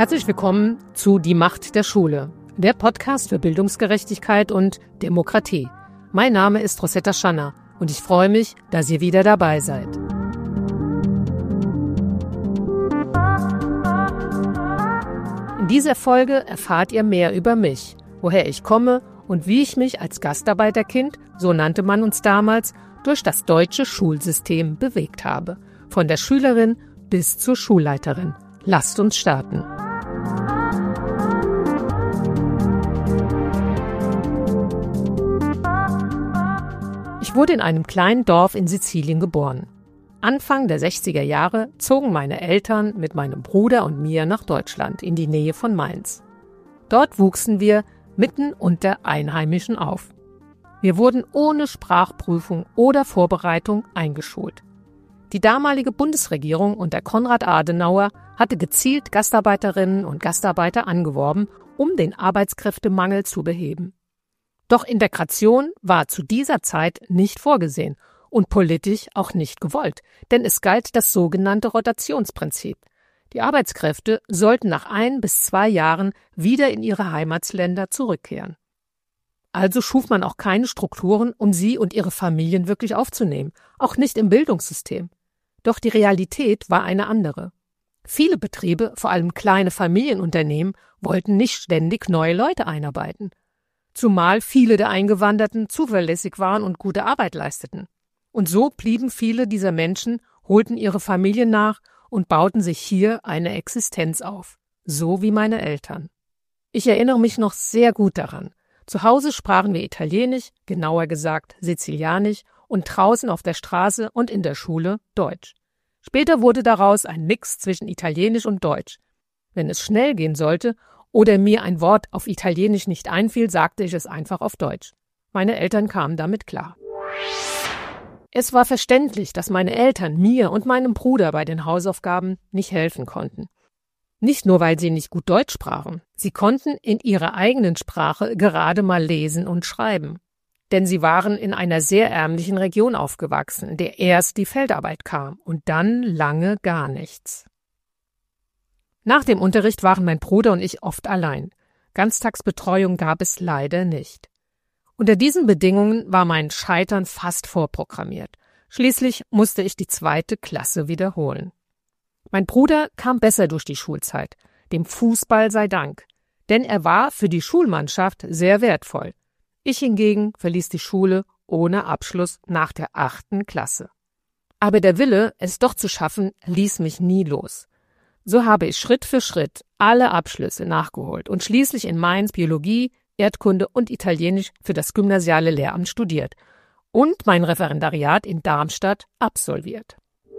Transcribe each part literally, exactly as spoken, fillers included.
Herzlich willkommen zu Die Macht der Schule, der Podcast für Bildungsgerechtigkeit und Demokratie. Mein Name ist Rosetta Schanner und ich freue mich, dass ihr wieder dabei seid. In dieser Folge erfahrt ihr mehr über mich, woher ich komme und wie ich mich als Gastarbeiterkind, so nannte man uns damals, durch das deutsche Schulsystem bewegt habe. Von der Schülerin bis zur Schulleiterin. Lasst uns starten. Ich wurde in einem kleinen Dorf in Sizilien geboren. Anfang der sechziger Jahre zogen meine Eltern mit meinem Bruder und mir nach Deutschland in die Nähe von Mainz. Dort wuchsen wir mitten unter Einheimischen auf. Wir wurden ohne Sprachprüfung oder Vorbereitung eingeschult. Die damalige Bundesregierung unter Konrad Adenauer hatte gezielt Gastarbeiterinnen und Gastarbeiter angeworben, um den Arbeitskräftemangel zu beheben. Doch Integration war zu dieser Zeit nicht vorgesehen und politisch auch nicht gewollt, denn es galt das sogenannte Rotationsprinzip. Die Arbeitskräfte sollten nach ein bis zwei Jahren wieder in ihre Heimatländer zurückkehren. Also schuf man auch keine Strukturen, um sie und ihre Familien wirklich aufzunehmen, auch nicht im Bildungssystem. Doch die Realität war eine andere. Viele Betriebe, vor allem kleine Familienunternehmen, wollten nicht ständig neue Leute einarbeiten. Zumal viele der Eingewanderten zuverlässig waren und gute Arbeit leisteten. Und so blieben viele dieser Menschen, holten ihre Familien nach und bauten sich hier eine Existenz auf. So wie meine Eltern. Ich erinnere mich noch sehr gut daran. Zu Hause sprachen wir Italienisch, genauer gesagt Sizilianisch, und draußen auf der Straße und in der Schule Deutsch. Später wurde daraus ein Mix zwischen Italienisch und Deutsch. Wenn es schnell gehen sollte oder mir ein Wort auf Italienisch nicht einfiel, sagte ich es einfach auf Deutsch. Meine Eltern kamen damit klar. Es war verständlich, dass meine Eltern mir und meinem Bruder bei den Hausaufgaben nicht helfen konnten. Nicht nur, weil sie nicht gut Deutsch sprachen. Sie konnten in ihrer eigenen Sprache gerade mal lesen und schreiben. Denn sie waren in einer sehr ärmlichen Region aufgewachsen, in der erst die Feldarbeit kam und dann lange gar nichts. Nach dem Unterricht waren mein Bruder und ich oft allein. Ganztagsbetreuung gab es leider nicht. Unter diesen Bedingungen war mein Scheitern fast vorprogrammiert. Schließlich musste ich die zweite Klasse wiederholen. Mein Bruder kam besser durch die Schulzeit, dem Fußball sei Dank, denn er war für die Schulmannschaft sehr wertvoll. Ich hingegen verließ die Schule ohne Abschluss nach der achten Klasse. Aber der Wille, es doch zu schaffen, ließ mich nie los. So habe ich Schritt für Schritt alle Abschlüsse nachgeholt und schließlich in Mainz Biologie, Erdkunde und Italienisch für das gymnasiale Lehramt studiert und mein Referendariat in Darmstadt absolviert.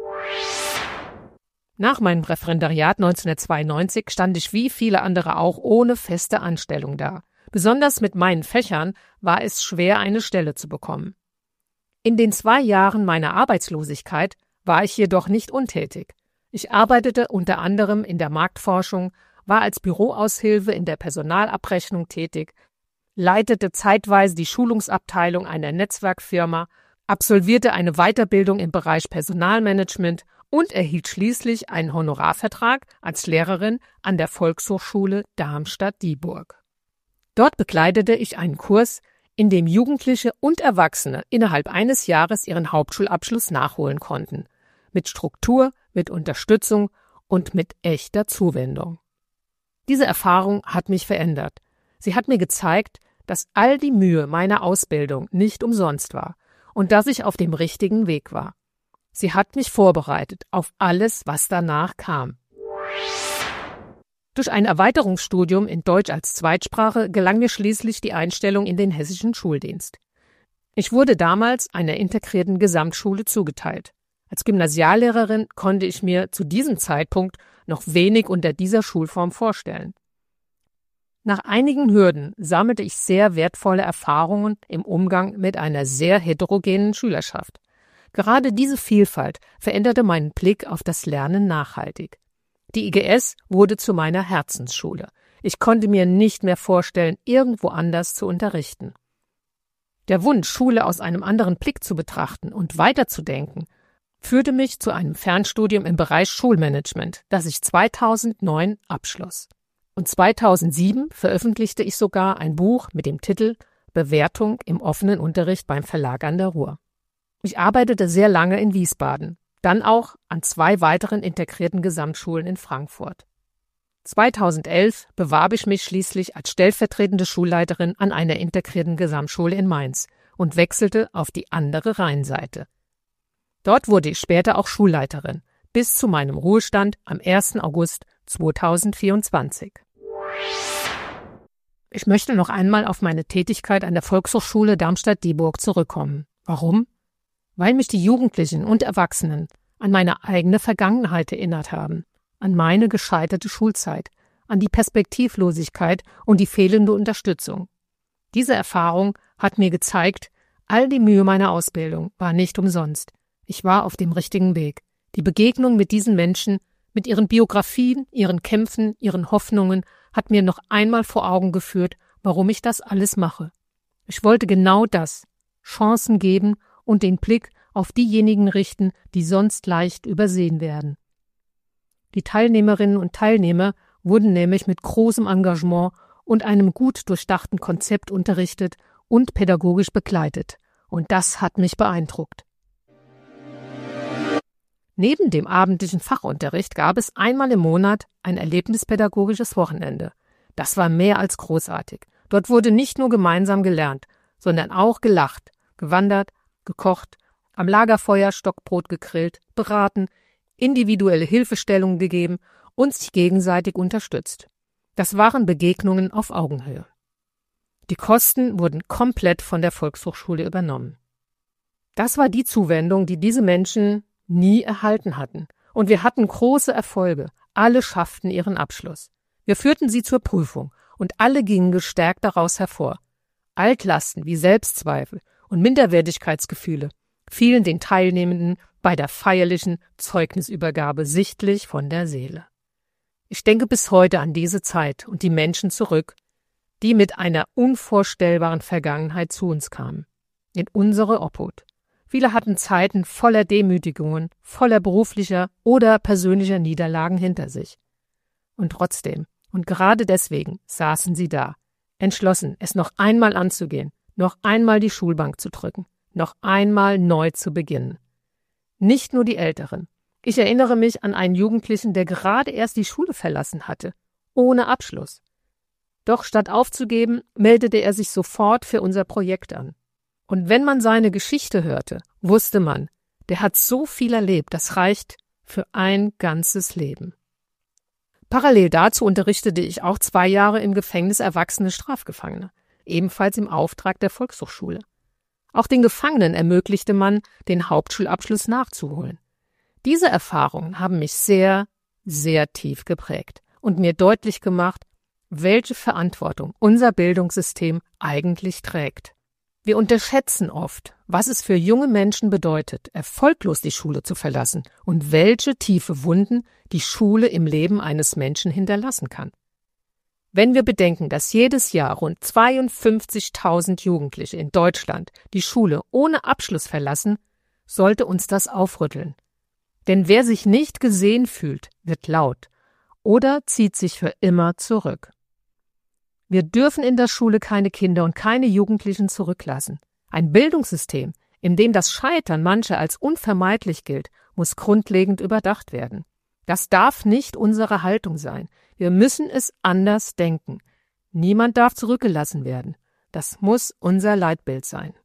Nach meinem Referendariat neunzehnhundertzweiundneunzig stand ich wie viele andere auch ohne feste Anstellung da. Besonders mit meinen Fächern war es schwer, eine Stelle zu bekommen. In den zwei Jahren meiner Arbeitslosigkeit war ich jedoch nicht untätig. Ich arbeitete unter anderem in der Marktforschung, war als Büroaushilfe in der Personalabrechnung tätig, leitete zeitweise die Schulungsabteilung einer Netzwerkfirma, absolvierte eine Weiterbildung im Bereich Personalmanagement und erhielt schließlich einen Honorarvertrag als Lehrerin an der Volkshochschule Darmstadt-Dieburg. Dort bekleidete ich einen Kurs, in dem Jugendliche und Erwachsene innerhalb eines Jahres ihren Hauptschulabschluss nachholen konnten. Mit Struktur, mit Unterstützung und mit echter Zuwendung. Diese Erfahrung hat mich verändert. Sie hat mir gezeigt, dass all die Mühe meiner Ausbildung nicht umsonst war und dass ich auf dem richtigen Weg war. Sie hat mich vorbereitet auf alles, was danach kam. Durch ein Erweiterungsstudium in Deutsch als Zweitsprache gelang mir schließlich die Einstellung in den hessischen Schuldienst. Ich wurde damals einer integrierten Gesamtschule zugeteilt. Als Gymnasiallehrerin konnte ich mir zu diesem Zeitpunkt noch wenig unter dieser Schulform vorstellen. Nach einigen Hürden sammelte ich sehr wertvolle Erfahrungen im Umgang mit einer sehr heterogenen Schülerschaft. Gerade diese Vielfalt veränderte meinen Blick auf das Lernen nachhaltig. Die I G S wurde zu meiner Herzensschule. Ich konnte mir nicht mehr vorstellen, irgendwo anders zu unterrichten. Der Wunsch, Schule aus einem anderen Blick zu betrachten und weiterzudenken, führte mich zu einem Fernstudium im Bereich Schulmanagement, das ich zweitausendneun abschloss. Und zweitausendsieben veröffentlichte ich sogar ein Buch mit dem Titel Bewertung im offenen Unterricht beim Verlag an der Ruhr. Ich arbeitete sehr lange in Wiesbaden, dann auch an zwei weiteren integrierten Gesamtschulen in Frankfurt. zweitausendelf bewarb ich mich schließlich als stellvertretende Schulleiterin an einer integrierten Gesamtschule in Mainz und wechselte auf die andere Rheinseite. Dort wurde ich später auch Schulleiterin, bis zu meinem Ruhestand am ersten August zweitausendvierundzwanzig. Ich möchte noch einmal auf meine Tätigkeit an der Volkshochschule Darmstadt-Dieburg zurückkommen. Warum? Weil mich die Jugendlichen und Erwachsenen an meine eigene Vergangenheit erinnert haben, an meine gescheiterte Schulzeit, an die Perspektivlosigkeit und die fehlende Unterstützung. Diese Erfahrung hat mir gezeigt, all die Mühe meiner Ausbildung war nicht umsonst. Ich war auf dem richtigen Weg. Die Begegnung mit diesen Menschen, mit ihren Biografien, ihren Kämpfen, ihren Hoffnungen, hat mir noch einmal vor Augen geführt, warum ich das alles mache. Ich wollte genau das, Chancen geben und den Blick auf diejenigen richten, die sonst leicht übersehen werden. Die Teilnehmerinnen und Teilnehmer wurden nämlich mit großem Engagement und einem gut durchdachten Konzept unterrichtet und pädagogisch begleitet. Und das hat mich beeindruckt. Neben dem abendlichen Fachunterricht gab es einmal im Monat ein erlebnispädagogisches Wochenende. Das war mehr als großartig. Dort wurde nicht nur gemeinsam gelernt, sondern auch gelacht, gewandert, gekocht, am Lagerfeuer Stockbrot gegrillt, beraten, individuelle Hilfestellungen gegeben und sich gegenseitig unterstützt. Das waren Begegnungen auf Augenhöhe. Die Kosten wurden komplett von der Volkshochschule übernommen. Das war die Zuwendung, die diese Menschen nie erhalten hatten. Und wir hatten große Erfolge. Alle schafften ihren Abschluss. Wir führten sie zur Prüfung und alle gingen gestärkt daraus hervor. Altlasten wie Selbstzweifel und Minderwertigkeitsgefühle fielen den Teilnehmenden bei der feierlichen Zeugnisübergabe sichtlich von der Seele. Ich denke bis heute an diese Zeit und die Menschen zurück, die mit einer unvorstellbaren Vergangenheit zu uns kamen, in unsere Obhut. Viele hatten Zeiten voller Demütigungen, voller beruflicher oder persönlicher Niederlagen hinter sich. Und trotzdem, und gerade deswegen, saßen sie da, entschlossen, es noch einmal anzugehen, noch einmal die Schulbank zu drücken, noch einmal neu zu beginnen. Nicht nur die Älteren. Ich erinnere mich an einen Jugendlichen, der gerade erst die Schule verlassen hatte, ohne Abschluss. Doch statt aufzugeben, meldete er sich sofort für unser Projekt an. Und wenn man seine Geschichte hörte, wusste man, der hat so viel erlebt, das reicht für ein ganzes Leben. Parallel dazu unterrichtete ich auch zwei Jahre im Gefängnis erwachsene Strafgefangene, ebenfalls im Auftrag der Volkshochschule. Auch den Gefangenen ermöglichte man, den Hauptschulabschluss nachzuholen. Diese Erfahrungen haben mich sehr, sehr tief geprägt und mir deutlich gemacht, welche Verantwortung unser Bildungssystem eigentlich trägt. Wir unterschätzen oft, was es für junge Menschen bedeutet, erfolglos die Schule zu verlassen und welche tiefe Wunden die Schule im Leben eines Menschen hinterlassen kann. Wenn wir bedenken, dass jedes Jahr rund zweiundfünfzigtausend Jugendliche in Deutschland die Schule ohne Abschluss verlassen, sollte uns das aufrütteln. Denn wer sich nicht gesehen fühlt, wird laut oder zieht sich für immer zurück. Wir dürfen in der Schule keine Kinder und keine Jugendlichen zurücklassen. Ein Bildungssystem, in dem das Scheitern mancher als unvermeidlich gilt, muss grundlegend überdacht werden. Das darf nicht unsere Haltung sein. Wir müssen es anders denken. Niemand darf zurückgelassen werden. Das muss unser Leitbild sein.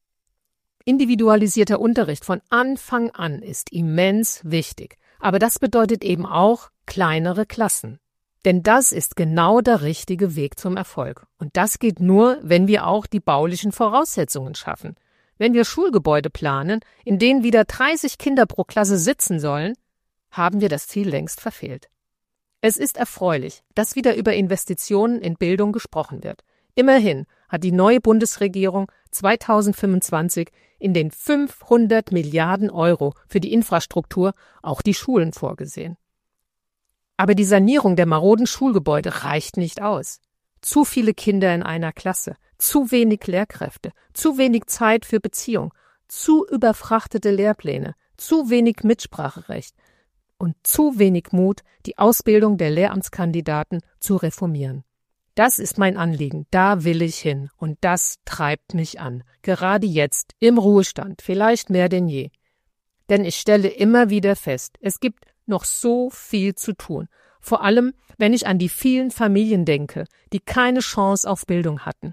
Individualisierter Unterricht von Anfang an ist immens wichtig. Aber das bedeutet eben auch kleinere Klassen. Denn das ist genau der richtige Weg zum Erfolg. Und das geht nur, wenn wir auch die baulichen Voraussetzungen schaffen. Wenn wir Schulgebäude planen, in denen wieder dreißig Kinder pro Klasse sitzen sollen, haben wir das Ziel längst verfehlt. Es ist erfreulich, dass wieder über Investitionen in Bildung gesprochen wird. Immerhin hat die neue Bundesregierung zweitausendfünfundzwanzig in den fünfhundert Milliarden Euro für die Infrastruktur auch die Schulen vorgesehen. Aber die Sanierung der maroden Schulgebäude reicht nicht aus. Zu viele Kinder in einer Klasse, zu wenig Lehrkräfte, zu wenig Zeit für Beziehung, zu überfrachtete Lehrpläne. zu wenig Mitspracherecht und zu wenig Mut, die Ausbildung der Lehramtskandidaten zu reformieren. Das ist mein Anliegen, da will ich hin und das treibt mich an, gerade jetzt, im Ruhestand, vielleicht mehr denn je. Denn ich stelle immer wieder fest, es gibt noch so viel zu tun, vor allem, wenn ich an die vielen Familien denke, die keine Chance auf Bildung hatten.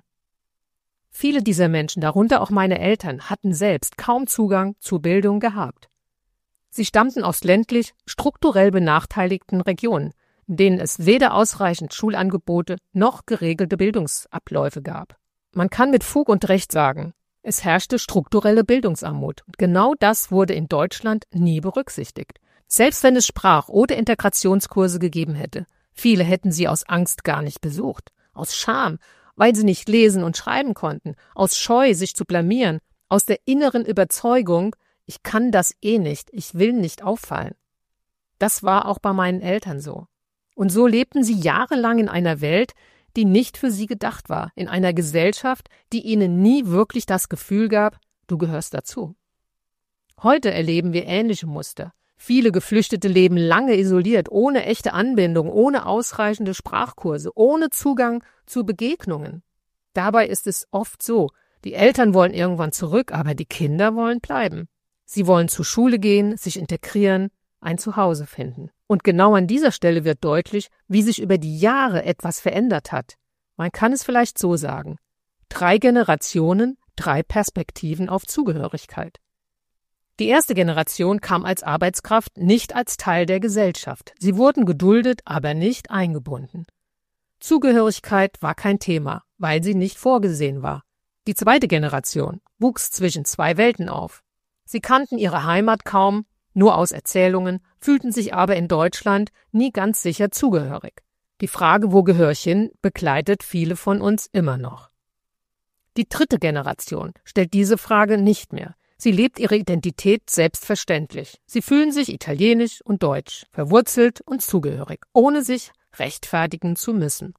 Viele dieser Menschen, darunter auch meine Eltern, hatten selbst kaum Zugang zu Bildung gehabt. Sie stammten aus ländlich, strukturell benachteiligten Regionen, in denen es weder ausreichend Schulangebote noch geregelte Bildungsabläufe gab. Man kann mit Fug und Recht sagen, es herrschte strukturelle Bildungsarmut. Und genau das wurde in Deutschland nie berücksichtigt. Selbst wenn es Sprach- oder Integrationskurse gegeben hätte, viele hätten sie aus Angst gar nicht besucht, aus Scham, weil sie nicht lesen und schreiben konnten, aus Scheu, sich zu blamieren, aus der inneren Überzeugung, ich kann das eh nicht, ich will nicht auffallen. Das war auch bei meinen Eltern so. Und so lebten sie jahrelang in einer Welt, die nicht für sie gedacht war, in einer Gesellschaft, die ihnen nie wirklich das Gefühl gab, du gehörst dazu. Heute erleben wir ähnliche Muster. Viele Geflüchtete leben lange isoliert, ohne echte Anbindung, ohne ausreichende Sprachkurse, ohne Zugang zu Begegnungen. Dabei ist es oft so, die Eltern wollen irgendwann zurück, aber die Kinder wollen bleiben. Sie wollen zur Schule gehen, sich integrieren, ein Zuhause finden. Und genau an dieser Stelle wird deutlich, wie sich über die Jahre etwas verändert hat. Man kann es vielleicht so sagen. Drei Generationen, drei Perspektiven auf Zugehörigkeit. Die erste Generation kam als Arbeitskraft, nicht als Teil der Gesellschaft. Sie wurden geduldet, aber nicht eingebunden. Zugehörigkeit war kein Thema, weil sie nicht vorgesehen war. Die zweite Generation wuchs zwischen zwei Welten auf. Sie kannten ihre Heimat kaum, nur aus Erzählungen, fühlten sich aber in Deutschland nie ganz sicher zugehörig. Die Frage, wo gehöre ich hin, begleitet viele von uns immer noch. Die dritte Generation stellt diese Frage nicht mehr. Sie lebt ihre Identität selbstverständlich. Sie fühlen sich italienisch und deutsch, verwurzelt und zugehörig, ohne sich rechtfertigen zu müssen.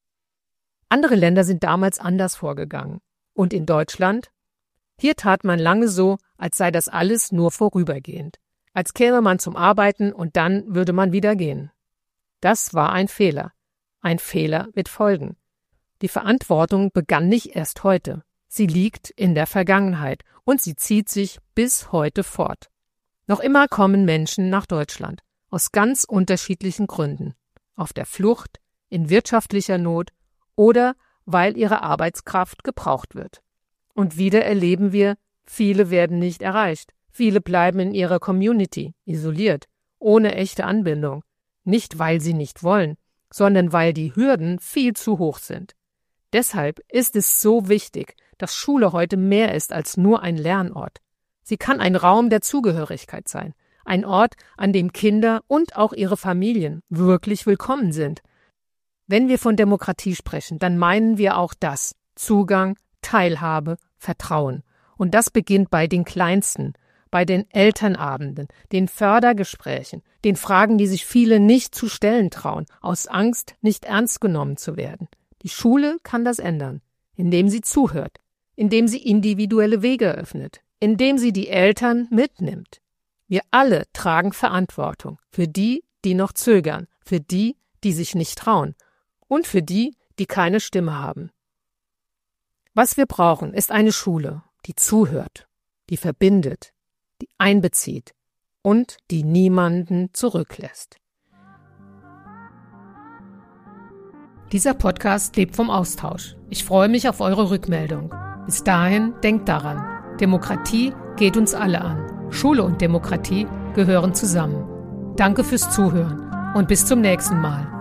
Andere Länder sind damals anders vorgegangen. Und in Deutschland? Hier tat man lange so, als sei das alles nur vorübergehend. Als käme man zum Arbeiten und dann würde man wieder gehen. Das war ein Fehler. Ein Fehler mit Folgen. Die Verantwortung begann nicht erst heute. Sie liegt in der Vergangenheit und sie zieht sich bis heute fort. Noch immer kommen Menschen nach Deutschland, aus ganz unterschiedlichen Gründen. Auf der Flucht, in wirtschaftlicher Not oder weil ihre Arbeitskraft gebraucht wird. Und wieder erleben wir, viele werden nicht erreicht. Viele bleiben in ihrer Community, isoliert, ohne echte Anbindung. Nicht, weil sie nicht wollen, sondern weil die Hürden viel zu hoch sind. Deshalb ist es so wichtig, dass Schule heute mehr ist als nur ein Lernort. Sie kann ein Raum der Zugehörigkeit sein, ein Ort, an dem Kinder und auch ihre Familien wirklich willkommen sind. Wenn wir von Demokratie sprechen, dann meinen wir auch das: Zugang, Teilhabe, Vertrauen. Und das beginnt bei den Kleinsten, bei den Elternabenden, den Fördergesprächen, den Fragen, die sich viele nicht zu stellen trauen, aus Angst, nicht ernst genommen zu werden. Die Schule kann das ändern, indem sie zuhört, indem sie individuelle Wege eröffnet, indem sie die Eltern mitnimmt. Wir alle tragen Verantwortung für die, die noch zögern, für die, die sich nicht trauen und für die, die keine Stimme haben. Was wir brauchen, ist eine Schule, die zuhört, die verbindet, die einbezieht und die niemanden zurücklässt. Dieser Podcast lebt vom Austausch. Ich freue mich auf eure Rückmeldung. Bis dahin, denkt daran, Demokratie geht uns alle an. Schule und Demokratie gehören zusammen. Danke fürs Zuhören und bis zum nächsten Mal.